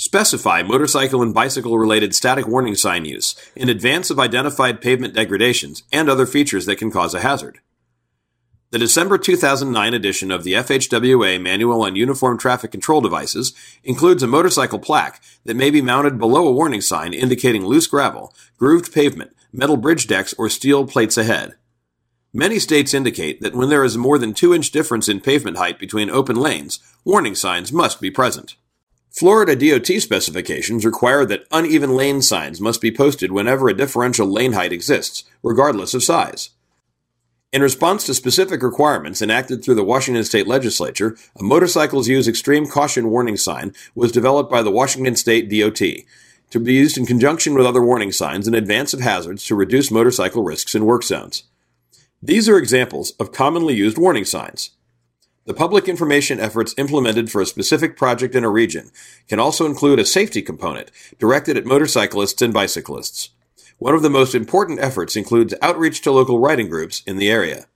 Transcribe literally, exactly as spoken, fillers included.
Specify motorcycle and bicycle-related static warning sign use in advance of identified pavement degradations and other features that can cause a hazard. The December two thousand nine edition of the F H W A Manual on Uniform Traffic Control Devices includes a motorcycle plaque that may be mounted below a warning sign indicating loose gravel, grooved pavement, metal bridge decks, or steel plates ahead. Many states indicate that when there is more than two inch difference in pavement height between open lanes, warning signs must be present. Florida D O T specifications require that uneven lane signs must be posted whenever a differential lane height exists, regardless of size. In response to specific requirements enacted through the Washington State Legislature, a Motorcycles Use Extreme Caution warning sign was developed by the Washington State D O T to be used in conjunction with other warning signs in advance of hazards to reduce motorcycle risks in work zones. These are examples of commonly used warning signs. The public information efforts implemented for a specific project in a region can also include a safety component directed at motorcyclists and bicyclists. One of the most important efforts includes outreach to local riding groups in the area.